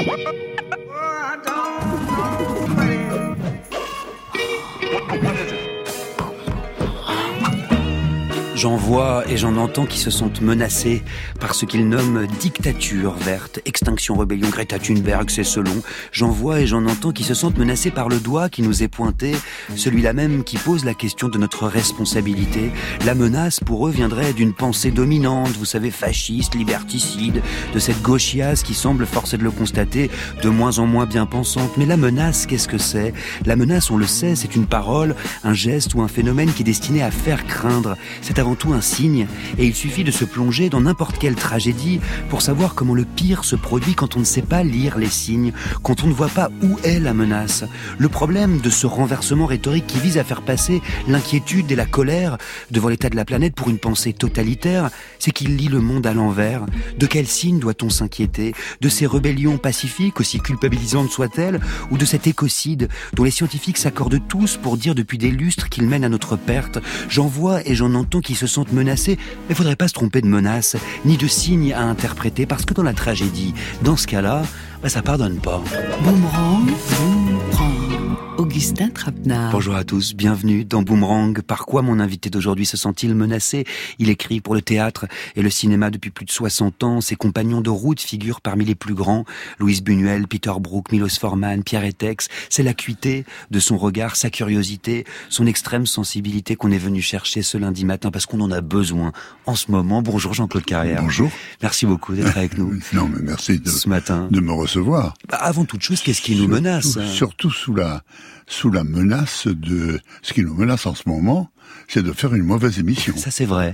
J'en vois et j'en entends qui se sentent menacés par ce qu'ils nomment dictature verte, extinction, rébellion, Greta Thunberg, c'est selon. J'en vois et j'en entends qui se sentent menacés par le doigt qui nous est pointé, celui-là même qui pose la question de notre responsabilité. La menace, pour eux, viendrait d'une pensée dominante, vous savez, fasciste, liberticide, de cette gauchiasse qui semble, force est de le constater, de moins en moins bien pensante. Mais la menace, qu'est-ce que c'est ? La menace, on le sait, c'est une parole, un geste ou un phénomène qui est destiné à faire craindre. C'est avant tout un signe, et il suffit de se plonger dans n'importe quelle tragédie pour savoir comment le pire se produit quand on ne sait pas lire les signes, quand on ne voit pas où est la menace. Le problème de ce renversement rhétorique qui vise à faire passer l'inquiétude et la colère devant l'état de la planète pour une pensée totalitaire, c'est qu'il lit le monde à l'envers. De quel signe doit-on s'inquiéter ? De ces rébellions pacifiques, aussi culpabilisantes soient-elles, ou de cet écocide dont les scientifiques s'accordent tous pour dire depuis des lustres qu'il mène à notre perte ? J'en vois et j'en entends qui se sentent menacés, mais faudrait pas se tromper de menace, ni de signes à interpréter, parce que dans la tragédie, dans ce cas-là, ça pardonne pas. Boomerang, Augustin Trapenard. Bonjour à tous, bienvenue dans Boomerang. Par quoi mon invité d'aujourd'hui se sent-il menacé ? Il écrit pour le théâtre et le cinéma depuis plus de 60 ans. Ses compagnons de route figurent parmi les plus grands. Louise Buñuel, Peter Brook, Milos Forman, Pierre Étex. C'est l'acuité de son regard, sa curiosité, son extrême sensibilité qu'on est venu chercher ce lundi matin parce qu'on en a besoin en ce moment. Bonjour Jean-Claude Carrière. Bonjour. Merci beaucoup d'être avec nous. Non, mais merci ce matin. De me recevoir. Avant toute chose, qu'est-ce qui nous menace ? Surtout sous la menace de... Ce qui nous menace en ce moment, c'est de faire une mauvaise émission. Ça, c'est vrai.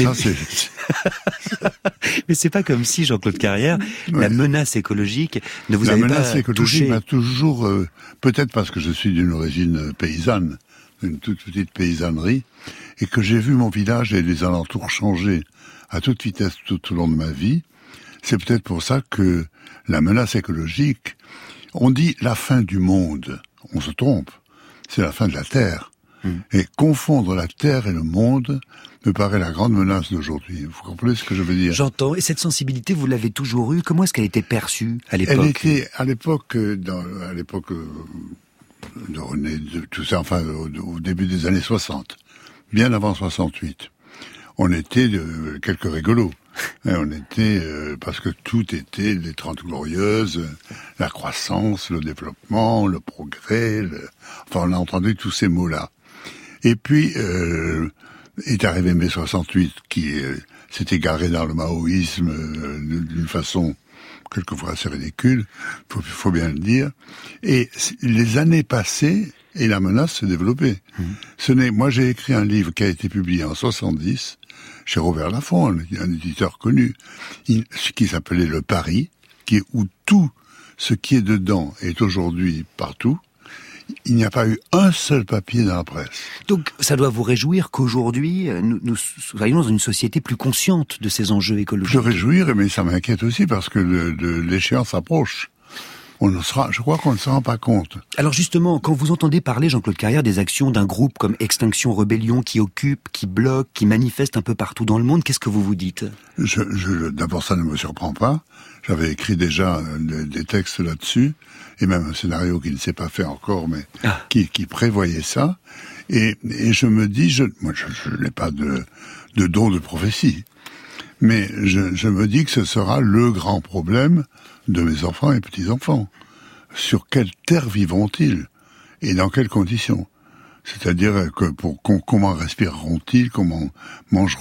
Mais c'est pas comme si, Jean-Claude Carrière, la menace écologique ne vous avait pas touché. La menace écologique m'a toujours... peut-être parce que je suis d'une origine paysanne, d'une toute petite paysannerie, et que j'ai vu mon village et les alentours changer à toute vitesse tout au long de ma vie. C'est peut-être pour ça que la menace écologique, on dit la fin du monde. On se trompe. C'est la fin de la Terre. Et confondre la Terre et le monde me paraît la grande menace d'aujourd'hui. Vous comprenez ce que je veux dire ? J'entends. Et cette sensibilité, vous l'avez toujours eue. Comment est-ce qu'elle était perçue à l'époque ? Elle était, à l'époque de René, de tout ça, enfin, au début des années 60. Bien avant 68. On était quelques rigolos. Et on était, parce que tout était les 30 glorieuses, la croissance, le développement, le progrès, enfin on a entendu tous ces mots-là. Et puis, est arrivé mai 68 qui s'est égaré dans le maoïsme d'une façon quelquefois assez ridicule, faut bien le dire. Et les années passées, et la menace s'est développée. Moi j'ai écrit un livre qui a été publié en 70, chez Robert Laffont, un éditeur connu, qui s'appelait Le Paris, où tout ce qui est dedans est aujourd'hui partout. Il n'y a pas eu un seul papier dans la presse. Donc ça doit vous réjouir qu'aujourd'hui, nous soyons dans une société plus consciente de ces enjeux écologiques. Je réjouir, mais ça m'inquiète aussi parce que l'échéance approche. Je crois qu'on ne se rend pas compte. Alors justement, quand vous entendez parler, Jean-Claude Carrière, des actions d'un groupe comme Extinction Rébellion qui occupe, qui bloque, qui manifeste un peu partout dans le monde, qu'est-ce que vous vous dites ? D'abord, ça ne me surprend pas. J'avais écrit déjà des textes là-dessus, et même un scénario qui ne s'est pas fait encore, mais qui prévoyait ça. Et je me dis, moi je n'ai pas de don de prophétie, mais je me dis que ce sera le grand problème de mes enfants et petits-enfants. Sur quelle terre vivront-ils ? Et dans quelles conditions ? C'est-à-dire que comment respireront-ils ? Comment mangeront-ils ?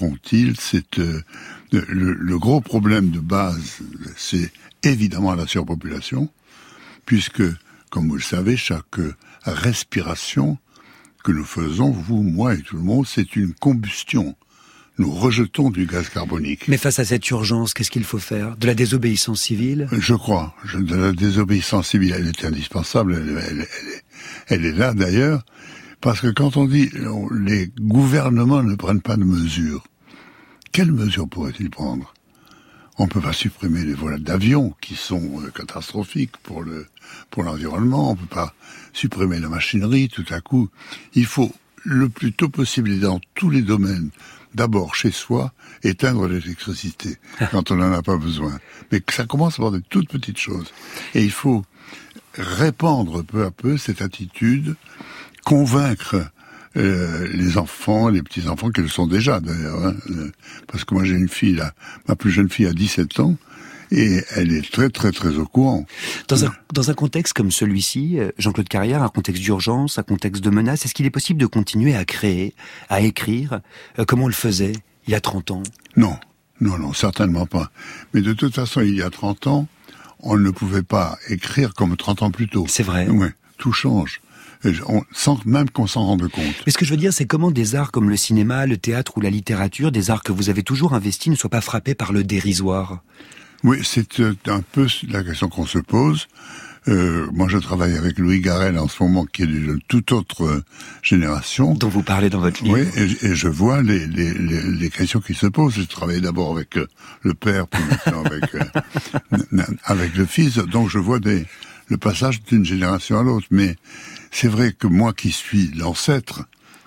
Le gros problème de base, c'est évidemment la surpopulation, puisque, comme vous le savez, chaque respiration que nous faisons, vous, moi et tout le monde, c'est une combustion. Nous rejetons du gaz carbonique. Mais face à cette urgence, qu'est-ce qu'il faut faire ? De la désobéissance civile ? Je crois. De la désobéissance civile, elle est indispensable. Elle est là d'ailleurs. Parce que quand on dit les gouvernements ne prennent pas de mesures, quelles mesures pourraient-ils prendre ? On ne peut pas supprimer les vols d'avions qui sont catastrophiques pour l'environnement. On ne peut pas supprimer la machinerie tout à coup. Il faut le plus tôt possible et dans tous les domaines. D'abord, chez soi, éteindre l'électricité quand on n'en a pas besoin. Mais que ça commence par des toutes petites choses. Et il faut répandre peu à peu cette attitude, convaincre les enfants, les petits-enfants qui le sont déjà d'ailleurs. Hein, parce que moi j'ai une fille, là, ma plus jeune fille a 17 ans, et elle est très très très au courant. Dans un contexte comme celui-ci, Jean-Claude Carrière, un contexte d'urgence, un contexte de menace, est-ce qu'il est possible de continuer à créer, à écrire, comme on le faisait il y a 30 ans ? Non, certainement pas. Mais de toute façon, il y a 30 ans, on ne pouvait pas écrire comme 30 ans plus tôt. C'est vrai. Ouais, tout change. Sans même qu'on s'en rende compte. Mais ce que je veux dire, c'est comment des arts comme le cinéma, le théâtre ou la littérature, des arts que vous avez toujours investis, ne soient pas frappés par le dérisoire ? Oui, c'est un peu la question qu'on se pose. Moi, je travaille avec Louis Garrel en ce moment, qui est d'une toute autre génération. Dont vous parlez dans votre livre. Oui, et je vois les questions qui se posent. J'ai travaillé d'abord avec le père, puis maintenant avec le fils. Donc, je vois le passage d'une génération à l'autre. Mais c'est vrai que moi qui suis l'ancêtre,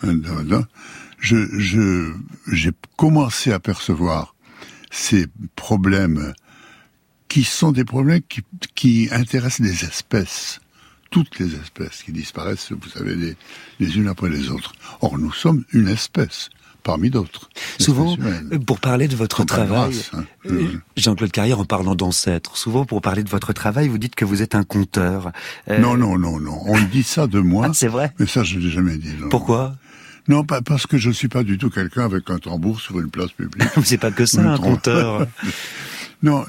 j'ai commencé à percevoir ces problèmes qui sont des problèmes qui intéressent les espèces, toutes les espèces qui disparaissent, vous savez, les unes après les autres. Or, nous sommes une espèce, parmi d'autres. Souvent, pour parler de votre travail, Jean-Claude Carrière, en parlant d'ancêtres, souvent pour parler de votre travail, vous dites que vous êtes un conteur. Non, on dit ça de moi. Ah, c'est vrai ? Mais ça, je ne l'ai jamais dit. Non. Pourquoi ? Non, parce que je ne suis pas du tout quelqu'un avec un tambour sur une place publique. C'est pas que ça, un conteur. Non,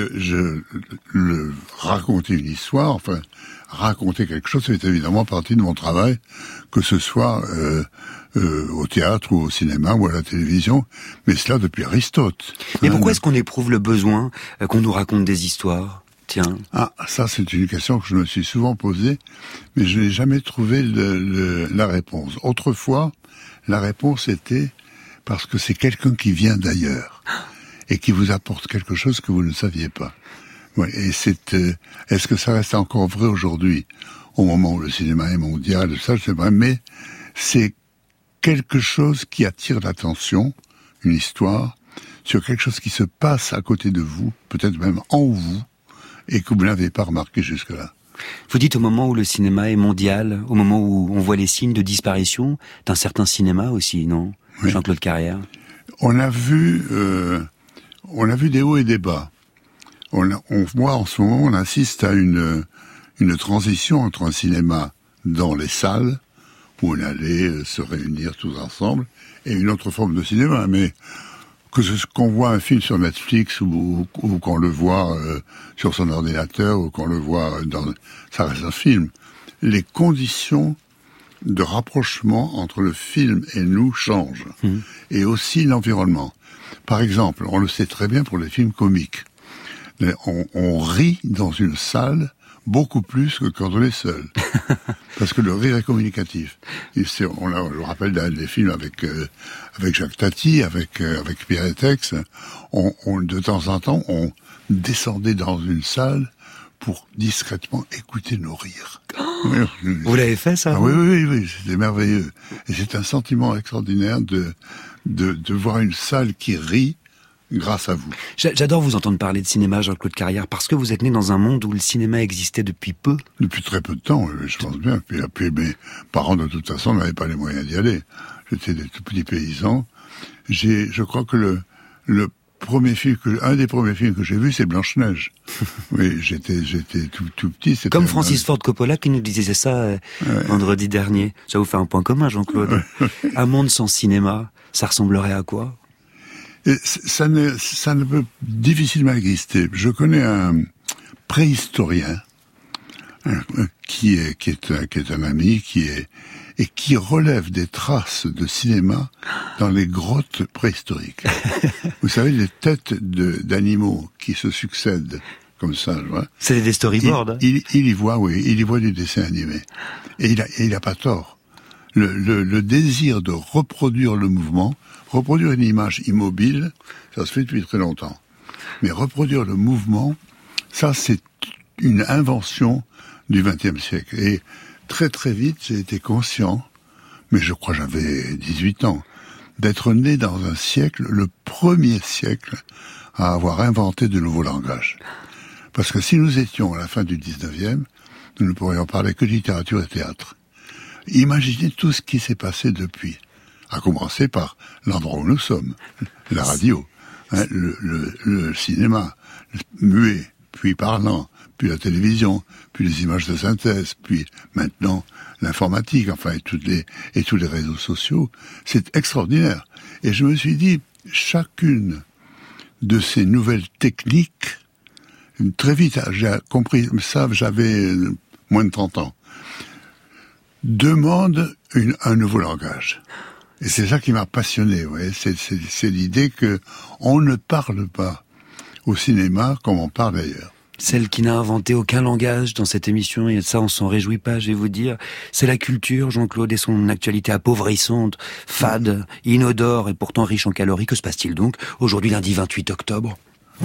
raconter une histoire, enfin, raconter quelque chose, c'est évidemment partie de mon travail, que ce soit au théâtre ou au cinéma ou à la télévision, mais cela depuis Aristote. Mais pourquoi est-ce qu'on éprouve le besoin qu'on nous raconte des histoires ? Tiens. Ah, ça c'est une question que je me suis souvent posée, mais je n'ai jamais trouvé la réponse. Autrefois, la réponse était parce que c'est quelqu'un qui vient d'ailleurs et qui vous apporte quelque chose que vous ne saviez pas. Ouais, et est-ce que ça reste encore vrai aujourd'hui, au moment où le cinéma est mondial, ça je sais pas, mais c'est quelque chose qui attire l'attention, une histoire, sur quelque chose qui se passe à côté de vous, peut-être même en vous, et que vous n'avez pas remarqué jusque-là. Vous dites au moment où le cinéma est mondial, au moment où on voit les signes de disparition d'un certain cinéma aussi, non ? Oui. Jean-Claude Carrière. On a vu des hauts et des bas. On voit en ce moment, on assiste à une transition entre un cinéma dans les salles, où on allait se réunir tous ensemble, et une autre forme de cinéma. Mais qu'on voit un film sur Netflix ou qu'on le voit sur son ordinateur ou qu'on le voit ça reste un film. Les conditions de rapprochement entre le film et nous changent. Et aussi l'environnement. Par exemple, on le sait très bien pour les films comiques. On rit dans une salle beaucoup plus que quand on est seul. Parce que le rire est communicatif. Je rappelle des films avec Jacques Tati, avec Pierre Etex. De temps en temps, on descendait dans une salle pour discrètement écouter nos rires. Vous l'avez fait, ça? Oui, c'était merveilleux. Et c'est un sentiment extraordinaire de voir une salle qui rit grâce à vous. J'adore vous entendre parler de cinéma, Jean-Claude Carrière, parce que vous êtes né dans un monde où le cinéma existait depuis peu. Depuis très peu de temps, je pense bien. Puis mes parents, de toute façon, n'avaient pas les moyens d'y aller. J'étais des tout petits paysans. Je crois que un des premiers films que j'ai vu, c'est Blanche-Neige. Oui, j'étais tout petit. Comme Francis Ford Coppola qui nous disait ça vendredi dernier. Ça vous fait un point commun, Jean-Claude. Un monde sans cinéma, ça ressemblerait à quoi? Et ça ne peut difficilement exister. Je connais un préhistorien qui est un ami et qui relève des traces de cinéma dans les grottes préhistoriques. Vous savez, les têtes d'animaux qui se succèdent comme ça. C'est des storyboards. Il y voit du dessin animé. Et il a pas tort. Le désir de reproduire le mouvement, reproduire une image immobile, ça se fait depuis très longtemps. Mais reproduire le mouvement, ça c'est une invention du XXe siècle. Et très très vite, j'ai été conscient, mais je crois que j'avais 18 ans, d'être né dans un siècle, le premier siècle, à avoir inventé de nouveaux langages. Parce que si nous étions à la fin du 19e, nous ne pourrions parler que de littérature et théâtre. Imaginez tout ce qui s'est passé depuis, à commencer par l'endroit où nous sommes, la radio, le cinéma, muet, puis parlant, puis la télévision, puis les images de synthèse, puis maintenant l'informatique, enfin et tous les réseaux sociaux. C'est extraordinaire. Et je me suis dit, chacune de ces nouvelles techniques, très vite, j'ai compris ça, j'avais moins de 30 ans, demande un nouveau langage. Et c'est ça qui m'a passionné, vous voyez, c'est l'idée que on ne parle pas au cinéma comme on parle ailleurs. Celle qui n'a inventé aucun langage dans cette émission, et ça on s'en réjouit pas, je vais vous dire, c'est la culture, Jean-Claude, et son actualité appauvrissante, fade, inodore et pourtant riche en calories. Que se passe-t-il donc aujourd'hui, lundi 28 octobre?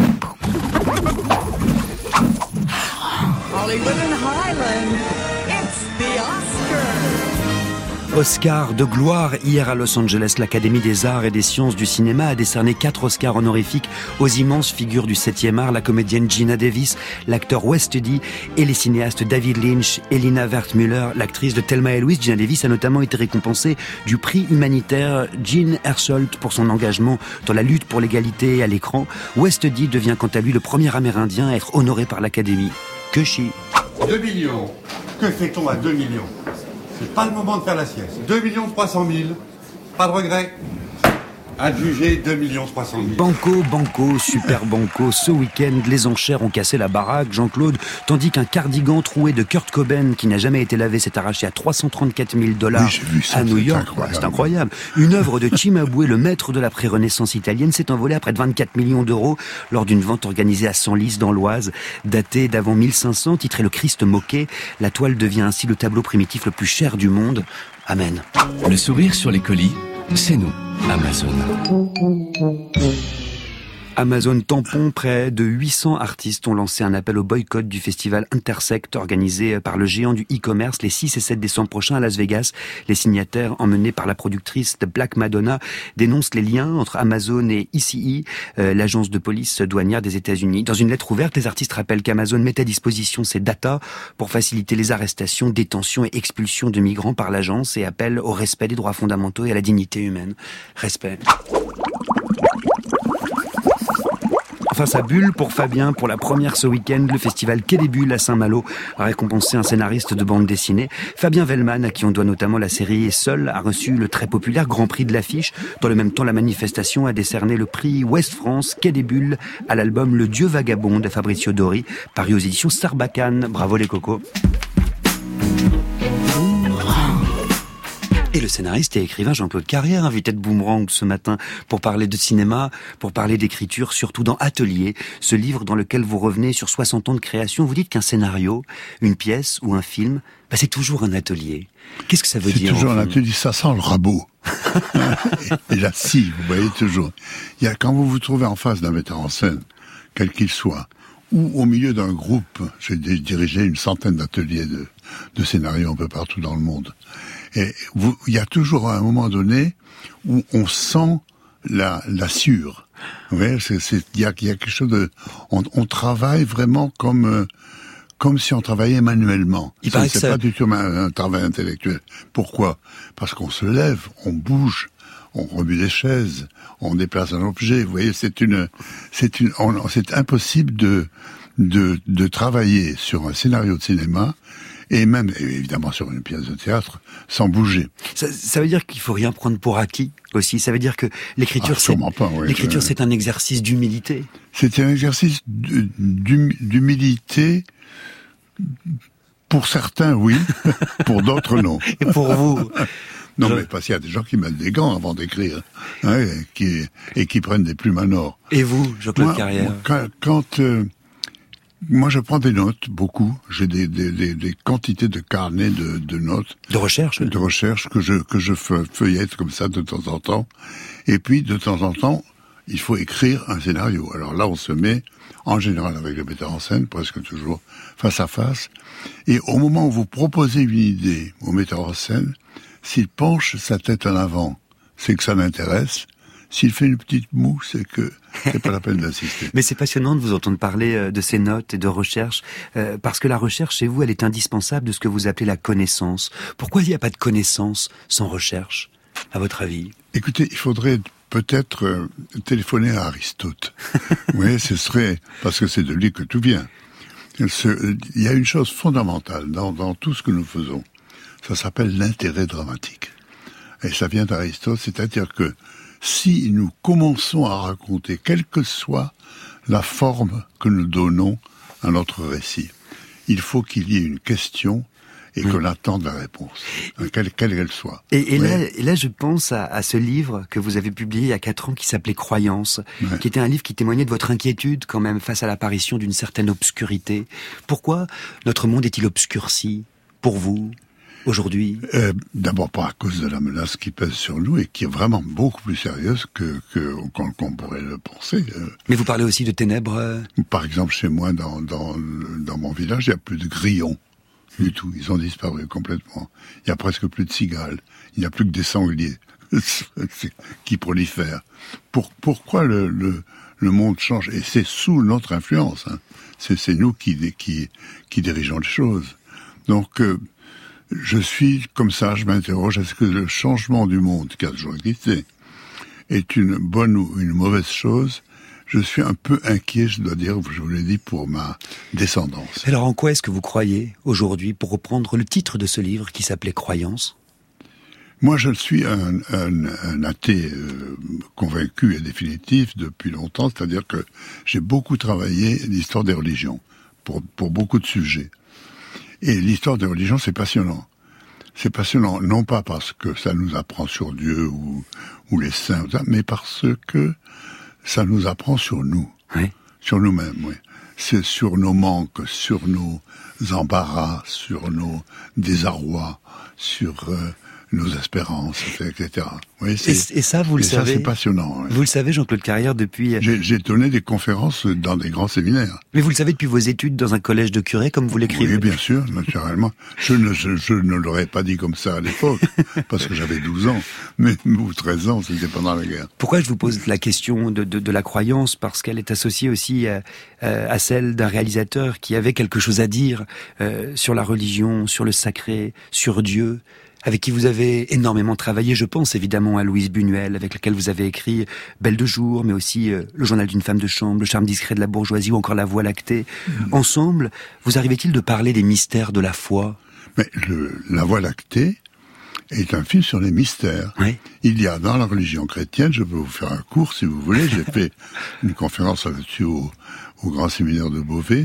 Hollywood and Highland, it's the Oscars. Oscar de gloire. Hier à Los Angeles, l'Académie des arts et des sciences du cinéma a décerné 4 Oscars honorifiques aux immenses figures du 7e art, la comédienne Geena Davis, l'acteur West Eddy et les cinéastes David Lynch et Lina Wertmüller. L'actrice de Thelma et Louise, Geena Davis, a notamment été récompensée du prix humanitaire Jean Hersholt pour son engagement dans la lutte pour l'égalité à l'écran. West Eddy devient quant à lui le premier Amérindien à être honoré par l'Académie. Que chi. 2 millions. Que fait-on à 2 millions? C'est pas le moment de faire la sieste. 2 300 000. Pas de regret. Adjugé 2 300 000. Banco, super banco. Ce week-end, les enchères ont cassé la baraque, Jean-Claude, tandis qu'un cardigan troué de Kurt Cobain, qui n'a jamais été lavé, s'est arraché à $334 000 à New York. C'est incroyable. Une œuvre de Cimabue, le maître de la pré-renaissance italienne, s'est envolée à près de 24 millions d'euros lors d'une vente organisée à Senlis dans l'Oise, datée d'avant 1500, titrée Le Christ moqué. La toile devient ainsi le tableau primitif le plus cher du monde. Amen. Le sourire sur les colis, c'est nous, Amazon. Amazon tampon, près de 800 artistes ont lancé un appel au boycott du festival Intersect organisé par le géant du e-commerce les 6 et 7 décembre prochains à Las Vegas. Les signataires, emmenés par la productrice de Black Madonna, dénoncent les liens entre Amazon et ECE, l'agence de police douanière des États-Unis. Dans une lettre ouverte, les artistes rappellent qu'Amazon met à disposition ses data pour faciliter les arrestations, détentions et expulsions de migrants par l'agence et appellent au respect des droits fondamentaux et à la dignité humaine. Respect. Enfin, ça bulle pour Fabien. Pour la première ce week-end, le festival Quai des Bulles à Saint-Malo a récompensé un scénariste de bande dessinée. Fabien Vellman, à qui on doit notamment la série Seul, a reçu le très populaire Grand Prix de l'affiche. Dans le même temps, la manifestation a décerné le prix Ouest France Quai des Bulles à l'album Le Dieu vagabond de Fabrizio Dori, paru aux éditions Sarbacane. Bravo les cocos. Et le scénariste et écrivain Jean-Claude Carrière, invité de Boomerang ce matin pour parler de cinéma, pour parler d'écriture, surtout dans Atelier, ce livre dans lequel vous revenez sur 60 ans de création. Vous dites qu'un scénario, une pièce ou un film, c'est toujours un atelier. Qu'est-ce que ça veut dire? C'est toujours un atelier, ça sent le rabot. et la scie, vous voyez toujours. Quand vous vous trouvez en face d'un metteur en scène, quel qu'il soit, ou au milieu d'un groupe, j'ai dirigé une centaine d'ateliers de scénarios un peu partout dans le monde. Et il y a toujours à un moment donné où on sent la sueur. Vous voyez, il y a quelque chose de, on travaille vraiment comme si on travaillait manuellement. C'est pas du tout un travail intellectuel. Pourquoi? Parce qu'on se lève, on bouge, on remue des chaises, on déplace un objet. Vous voyez, c'est impossible de travailler sur un scénario de cinéma et même, évidemment, sur une pièce de théâtre, sans bouger. Ça veut dire qu'il faut rien prendre pour acquis, aussi. Ça veut dire que l'écriture, c'est un exercice d'humilité. C'est un exercice d'humilité. Pour certains, oui. Pour d'autres, non. Et pour vous? Non, mais parce qu'il y a des gens qui mettent des gants avant d'écrire, hein, et qui prennent des plumes à or. Et vous, Jean-Claude Carrière? Moi, je prends des notes, beaucoup. J'ai des quantités de carnets de notes. De recherche? De recherche que je feuillette comme ça de temps en temps. Et puis, de temps en temps, il faut écrire un scénario. Alors là, on se met, en général, avec le metteur en scène, presque toujours face à face. Et au moment où vous proposez une idée au metteur en scène, S'il penche sa tête en avant, c'est que ça m'intéresse. S'il fait une petite moue, c'est que c'est pas la peine d'insister. Mais c'est passionnant de vous entendre parler de ces notes et de recherche, parce que la recherche, chez vous, elle est indispensable de ce que vous appelez la connaissance. Pourquoi il n'y a pas de connaissance sans recherche, à votre avis? Écoutez, il faudrait peut-être téléphoner à Aristote. Oui, ce serait, parce que c'est de lui que tout vient. Il y a une chose fondamentale dans tout ce que nous faisons. Ça s'appelle l'intérêt dramatique. Et ça vient d'Aristote, c'est-à-dire que si nous commençons à raconter, quelle que soit la forme que nous donnons à notre récit, il faut qu'il y ait une question et qu'on attende la réponse, quelle qu'elle soit. Et là, je pense à ce livre que vous avez publié il y a 4 ans qui s'appelait Croyance, qui était un livre qui témoignait de votre inquiétude quand même face à l'apparition d'une certaine obscurité. Pourquoi notre monde est-il obscurci pour vous aujourd'hui? D'abord pas à cause de la menace qui pèse sur nous et qui est vraiment beaucoup plus sérieuse qu'on pourrait le penser. Mais vous parlez aussi de ténèbres. Par exemple, chez moi, dans mon village, il n'y a plus de grillons du tout. Ils ont disparu complètement. Il n'y a presque plus de cigales. Il n'y a plus que des sangliers qui prolifèrent. Pourquoi le monde change? Et c'est sous notre influence. Hein. C'est nous qui dirigeons les choses. Donc, je suis comme ça, je m'interroge, est-ce que le changement du monde, qui a toujours existé, est une bonne ou une mauvaise chose? Je suis un peu inquiet, je dois dire, je vous l'ai dit, pour ma descendance. Alors en quoi est-ce que vous croyez aujourd'hui, pour reprendre le titre de ce livre qui s'appelait Croyance? Moi, je suis un athée convaincu et définitif depuis longtemps, c'est-à-dire que j'ai beaucoup travaillé l'histoire des religions, pour beaucoup de sujets. Et l'histoire des religions, c'est passionnant. C'est passionnant, non pas parce que ça nous apprend sur Dieu ou les saints, mais parce que ça nous apprend sur nous, sur nous-mêmes, oui. C'est sur nos manques, sur nos embarras, sur nos désarrois, sur nos espérances, etc. Oui, et ça, vous le savez. Ça, c'est passionnant. Oui. Vous le savez, Jean-Claude Carrière, depuis... J'ai donné des conférences dans des grands séminaires. Mais vous le savez depuis vos études dans un collège de curé, comme vous l'écrivez. Oui, bien sûr, naturellement. Je ne l'aurais pas dit comme ça à l'époque, parce que j'avais 12 ans. Mais, ou 13 ans, c'était pendant la guerre. Pourquoi je vous pose la question de la croyance? Parce qu'elle est associée aussi à celle d'un réalisateur qui avait quelque chose à dire sur la religion, sur le sacré, sur Dieu, avec qui vous avez énormément travaillé. Je pense évidemment à Louise Buñuel, avec laquelle vous avez écrit Belle de jour, mais aussi Le journal d'une femme de chambre, Le charme discret de la bourgeoisie ou encore La Voie lactée. Ensemble, vous arrivait-il de parler des mystères de la foi? Mais La Voie lactée est un film sur les mystères. Oui. Il y a dans la religion chrétienne, je peux vous faire un cours si vous voulez, j'ai fait une conférence là-dessus au grand séminaire de Beauvais,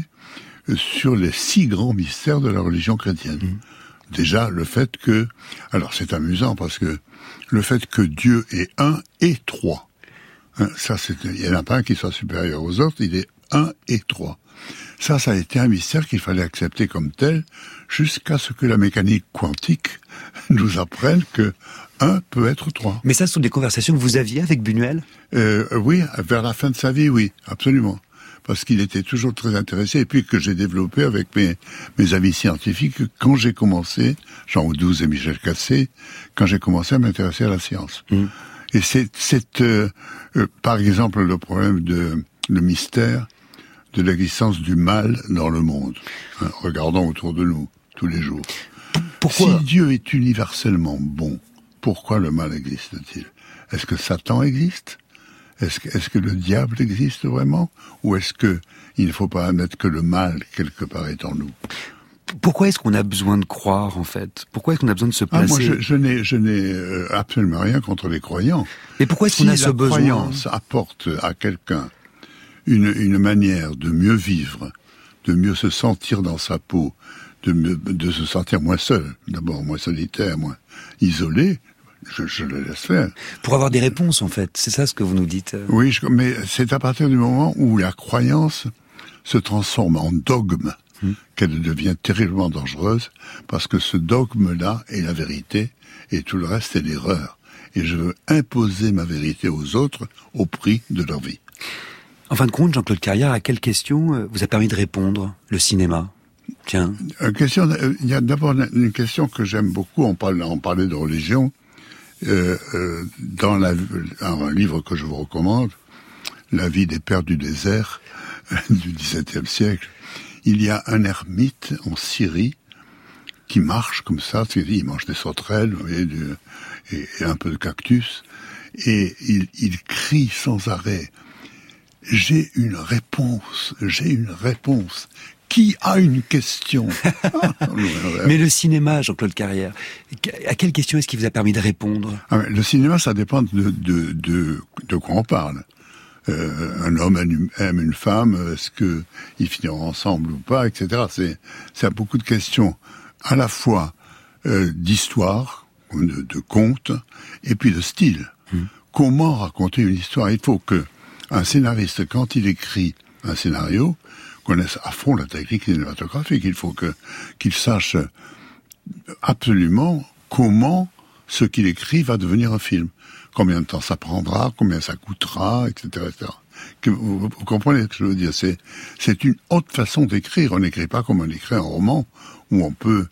sur les 6 grands mystères de la religion chrétienne. Déjà, le fait que... Alors, c'est amusant parce que le fait que Dieu est 1 et 3, hein, ça, il n'y en a pas un qui soit supérieur aux autres, il est 1 et 3. Ça a été un mystère qu'il fallait accepter comme tel, jusqu'à ce que la mécanique quantique nous apprenne que 1 peut être 3. Mais ça, ce sont des conversations que vous aviez avec Buñuel? Oui, vers la fin de sa vie, oui, absolument. Parce qu'il était toujours très intéressé, et puis que j'ai développé avec mes amis scientifiques quand j'ai commencé, Jean Audouze et Michel Cassé, quand j'ai commencé à m'intéresser à la science. Et c'est par exemple, le problème le mystère de l'existence du mal dans le monde. Hein, regardons autour de nous, tous les jours. Pourquoi? Si Dieu est universellement bon, pourquoi le mal existe-t-il? Est-ce que Satan existe? Est-ce que le diable existe vraiment? Ou est-ce que il ne faut pas admettre que le mal, quelque part, est en nous? Pourquoi est-ce qu'on a besoin de croire, en fait? Pourquoi est-ce qu'on a besoin de se placer? Moi, je n'ai absolument rien contre les croyants. Mais pourquoi est-ce qu'on a ce besoin? Si la croyance apporte à quelqu'un une manière de mieux vivre, de mieux se sentir dans sa peau, de se sentir moins seul, d'abord moins solitaire, moins isolé, je le laisse faire. Pour avoir des réponses, en fait. C'est ça ce que vous nous dites. Oui, mais c'est à partir du moment où la croyance se transforme en dogme qu'elle devient terriblement dangereuse, parce que ce dogme-là est la vérité et tout le reste est l'erreur. Et je veux imposer ma vérité aux autres au prix de leur vie. En fin de compte, Jean-Claude Carrière, à quelle question vous a permis de répondre le cinéma? Tiens. Il y a d'abord une question que j'aime beaucoup, on parlait de religion, dans un livre que je vous recommande, La vie des pères du désert, du XVIIe siècle. Il y a un ermite en Syrie qui marche comme ça, il mange des sauterelles, vous voyez, et un peu de cactus, et il crie sans arrêt, j'ai une réponse. Qui a une question? Mais le cinéma, Jean-Claude Carrière, à quelle question est-ce qui vous a permis de répondre? Le cinéma, ça dépend de quoi on parle. Un homme aime une femme, est-ce qu'ils finiront ensemble ou pas, etc. C'est beaucoup de questions, à la fois d'histoire, de contes, et puis de style. Comment raconter une histoire? Il faut que un scénariste, quand il écrit un scénario, connaisse à fond la technique cinématographique. Il faut qu'il sache absolument comment ce qu'il écrit va devenir un film. Combien de temps ça prendra, combien ça coûtera, etc., etc. Vous comprenez ce que je veux dire? C'est une autre façon d'écrire. On n'écrit pas comme on écrit un roman où on peut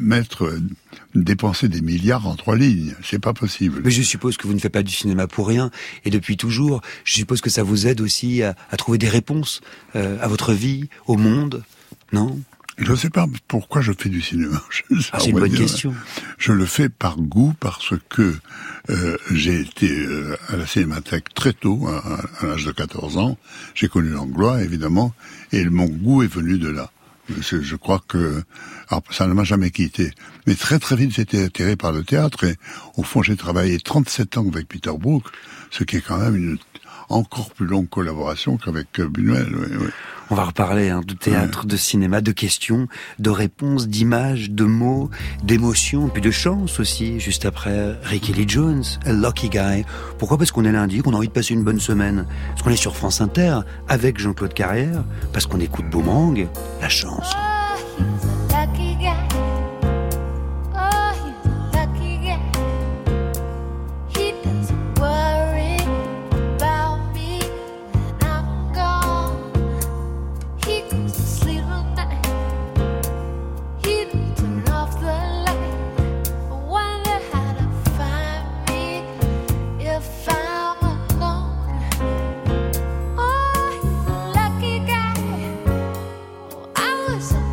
dépenser des milliards en 3 lignes. C'est pas possible. Mais je suppose que vous ne faites pas du cinéma pour rien, et depuis toujours. Je suppose que ça vous aide aussi à trouver des réponses à votre vie, au monde, non? Je ne sais pas pourquoi je fais du cinéma. C'est une bonne question. Je le fais par goût, parce que j'ai été à la Cinémathèque très tôt, à l'âge de 14 ans. J'ai connu Langlois, évidemment, et mon goût est venu de là. Je crois que ça ne m'a jamais quitté. Mais très très vite, j'ai été attiré par le théâtre, et au fond, j'ai travaillé 37 ans avec Peter Brook, ce qui est quand même une encore plus longue collaboration qu'avec Buñuel. Oui. On va reparler de théâtre, de cinéma, de questions, de réponses, d'images, de mots, d'émotions, puis de chance aussi, juste après Ricky Lee Jones, A Lucky Guy. Pourquoi? Parce qu'on est lundi, qu'on a envie de passer une bonne semaine. Parce qu'on est sur France Inter, avec Jean-Claude Carrière, parce qu'on écoute Boomerang, la chance. I was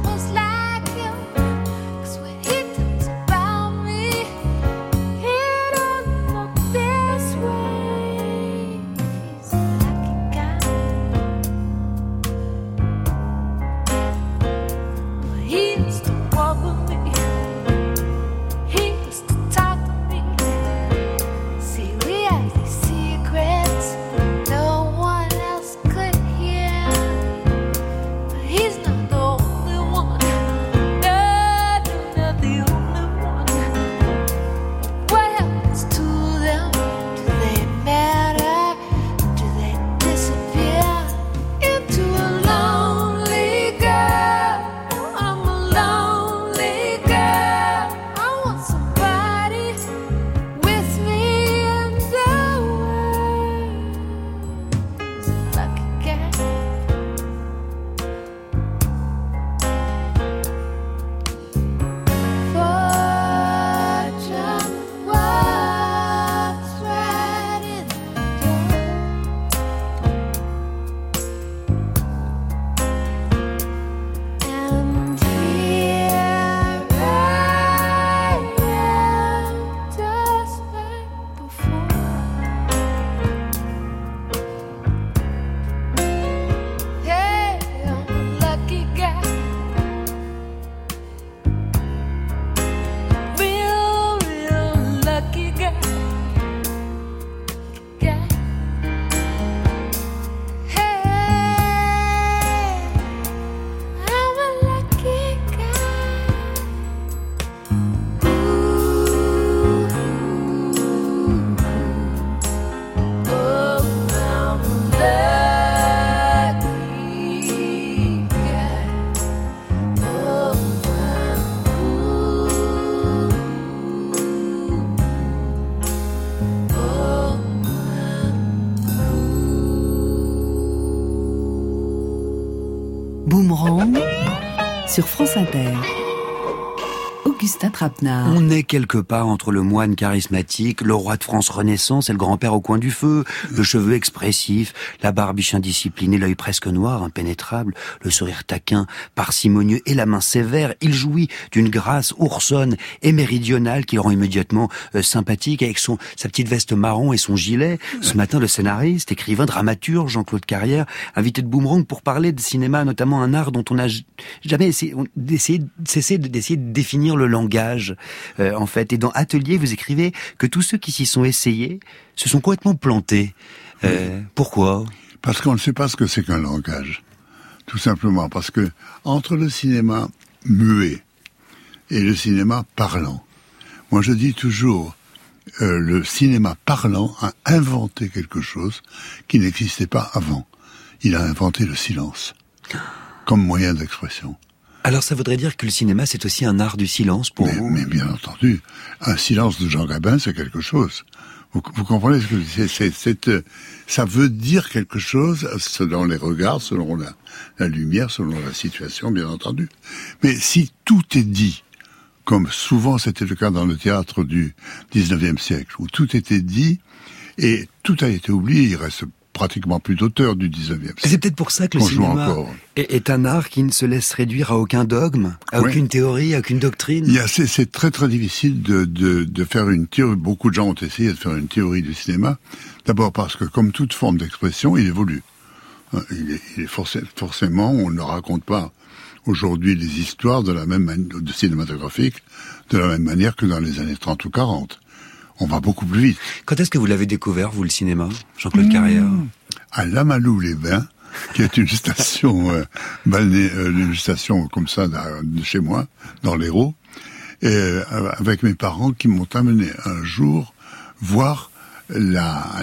sur France Inter. Augustin Trapenard. On est quelque part entre le moine charismatique, le roi de France Renaissance et le grand-père au coin du feu, le cheveu expressif, la barbiche indisciplinée, l'œil presque noir, impénétrable, le sourire taquin, parcimonieux et la main sévère. Il jouit d'une grâce oursonne et méridionale qui le rend immédiatement sympathique avec sa petite veste marron et son gilet. Ce matin, le scénariste, écrivain, dramaturge Jean-Claude Carrière, invité de Boomerang pour parler de cinéma, notamment un art dont on n'a jamais cessé de définir le langage, en fait. Et dans Atelier, vous écrivez que tous ceux qui s'y sont essayés se sont complètement plantés. Pourquoi ? Parce qu'on ne sait pas ce que c'est qu'un langage. Tout simplement parce que entre le cinéma muet et le cinéma parlant, moi je dis toujours, le cinéma parlant a inventé quelque chose qui n'existait pas avant. Il a inventé le silence comme moyen d'expression. Alors ça voudrait dire que le cinéma, c'est aussi un art du silence pour vous ? Mais bien entendu, un silence de Jean Gabin, c'est quelque chose. Vous comprenez ce que ça veut dire quelque chose selon les regards, selon la lumière, selon la situation, bien entendu. Mais si tout est dit, comme souvent c'était le cas dans le théâtre du 19e siècle, où tout était dit et tout a été oublié, il reste pratiquement plus d'auteurs du 19e siècle. C'est peut-être pour ça que le cinéma est un art qui ne se laisse réduire à aucun dogme, à aucune théorie, à aucune doctrine. C'est très très difficile de faire une théorie. Beaucoup de gens ont essayé de faire une théorie du cinéma. D'abord parce que, comme toute forme d'expression, il évolue. Il est forcément, on ne raconte pas aujourd'hui les histoires de cinématographiques de la même manière que dans les années 30 ou 40. On va beaucoup plus vite. Quand est-ce que vous l'avez découvert, vous, le cinéma, Jean-Claude Carrière ? À Lamalou-les-Bains, qui est une station une station comme ça de chez moi, dans l'Hérault, et avec mes parents qui m'ont amené un jour voir la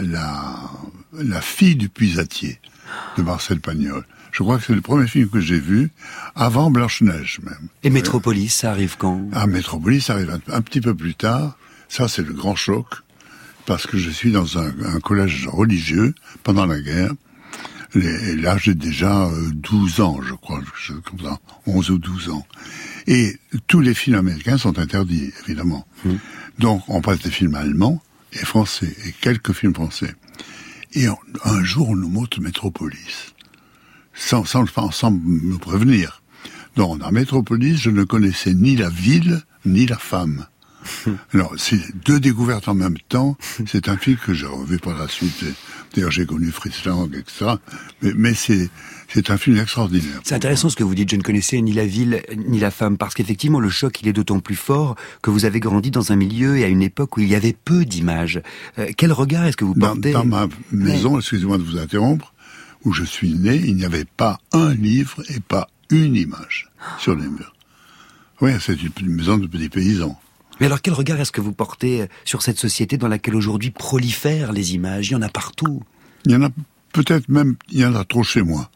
fille du puisatier de Marcel Pagnol. Je crois que c'est le premier film que j'ai vu, avant Blanche-Neige même. Et Métropolis, ça arrive quand ? Métropolis, ça arrive un petit peu plus tard. Ça, c'est le grand choc, parce que je suis dans un collège religieux pendant la guerre. Et là, j'ai déjà 12 ans, je crois, comme ça, 11 ou 12 ans. Et tous les films américains sont interdits, évidemment. Donc, on passe des films allemands et français, et quelques films français. Et un jour, on nous montre Métropolis, sans me prévenir. Donc, dans Métropolis, je ne connaissais ni la ville, ni la femme. Alors, c'est deux découvertes en même temps. C'est un film que j'ai revu par la suite. D'ailleurs, j'ai connu Fritz Lang, etc. Mais c'est un film extraordinaire. C'est intéressant ce que vous dites. Je ne connaissais ni la ville, ni la femme. Parce qu'effectivement, le choc, il est d'autant plus fort que vous avez grandi dans un milieu et à une époque où il y avait peu d'images. Quel regard est-ce que vous portez ? Dans ma maison, excusez-moi de vous interrompre, où je suis né, il n'y avait pas un livre et pas une image sur les murs. Oui, c'est une maison de petits paysans. Mais alors, quel regard est-ce que vous portez sur cette société dans laquelle aujourd'hui prolifèrent les images ? Il y en a partout. Il y en a peut-être même, il y en a trop chez moi.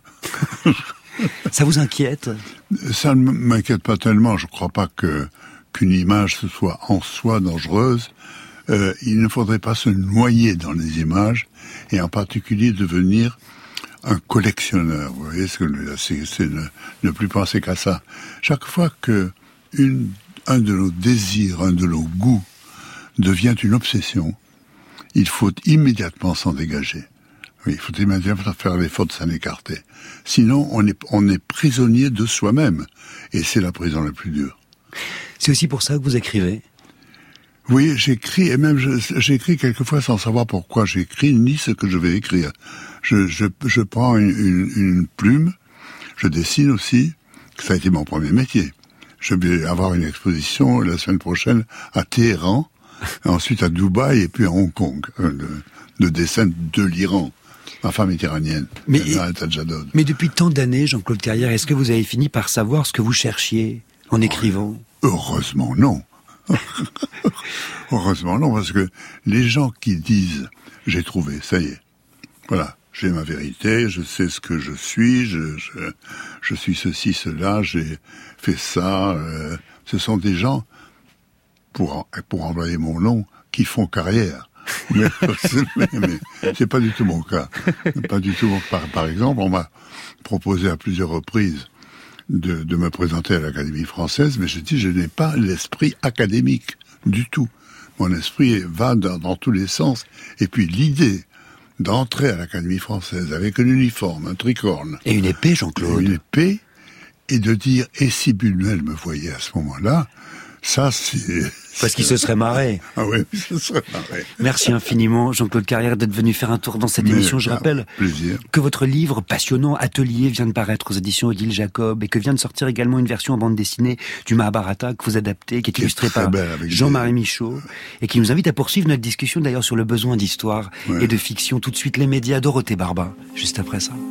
Ça vous inquiète ? Ça ne m'inquiète pas tellement. Je ne crois pas qu'une image ce soit en soi dangereuse. Il ne faudrait pas se noyer dans les images et en particulier devenir un collectionneur. Vous voyez, c'est ne plus penser qu'à ça. Chaque fois que un de nos désirs, un de nos goûts devient une obsession, il faut immédiatement s'en dégager. Oui, il faut immédiatement faire l'effort de s'en écarter. Sinon, on est prisonnier de soi-même. Et c'est la prison la plus dure. C'est aussi pour ça que vous écrivez ? Oui, j'écris, et même j'écris quelquefois sans savoir pourquoi j'écris, ni ce que je vais écrire. Je prends une plume, je dessine aussi, ça a été mon premier métier. Je vais avoir une exposition la semaine prochaine à Téhéran, ensuite à Dubaï et puis à Hong Kong, de dessin de l'Iran. Ma femme est iranienne. Mais depuis tant d'années, Jean-Claude Carrière, est-ce que vous avez fini par savoir ce que vous cherchiez en écrivant ? Heureusement non. Heureusement non, parce que les gens qui disent « j'ai trouvé, ça y est, voilà, j'ai ma vérité, je sais ce que je suis, je suis ceci, cela, j'ai fait ça », ce sont des gens, pour employer mon nom, qui font carrière. Mais c'est pas du tout mon cas. Pas du tout. Par exemple, on m'a proposé à plusieurs reprises de me présenter à l'Académie française, mais je dis, je n'ai pas l'esprit académique du tout. Mon esprit va dans tous les sens. Et puis l'idée d'entrer à l'Académie française avec un uniforme, un tricorne. Et une épée, Jean-Claude. Une épée, et de dire, et si Buñuel me voyait à ce moment-là, ça c'est... Parce qu'il se serait marré. Ah oui, il se serait marré. Merci infiniment, Jean-Claude Carrière, d'être venu faire un tour dans cette émission. Je rappelle que votre livre passionnant, Atelier, vient de paraître aux éditions Odile Jacob et que vient de sortir également une version en bande dessinée du Mahabharata que vous adaptez, qui est illustrée par Jean-Marie Michaud et qui nous invite à poursuivre notre discussion d'ailleurs sur le besoin d'histoire et de fiction. Tout de suite, les médias, Dorothée Barba, juste après ça.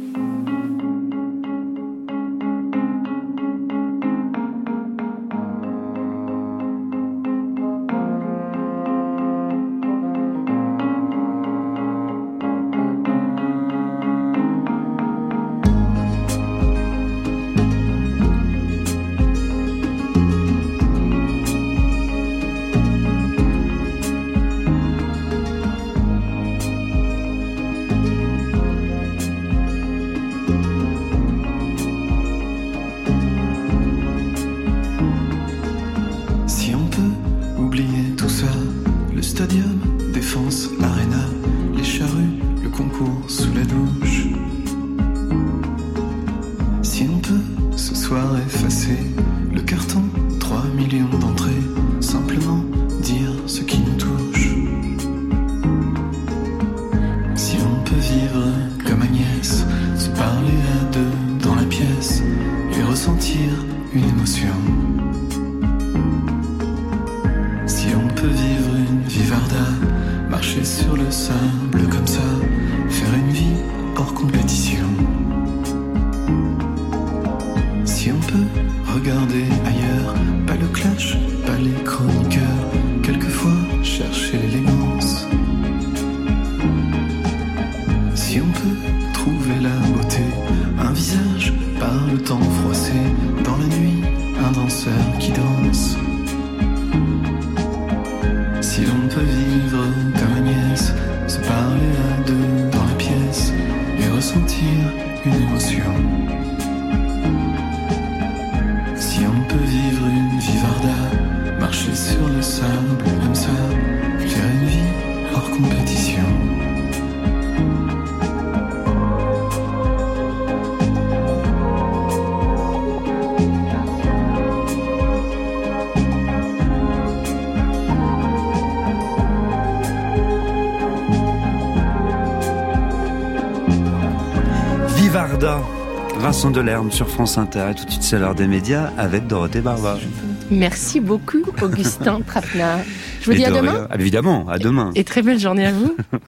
Vincent Delerme sur France Inter. Et tout de suite, c'est l'heure des médias avec Dorothée Barba. Merci beaucoup, Augustin Trapenard. Je vous dis à demain. Évidemment, à demain. Et très belle journée à vous.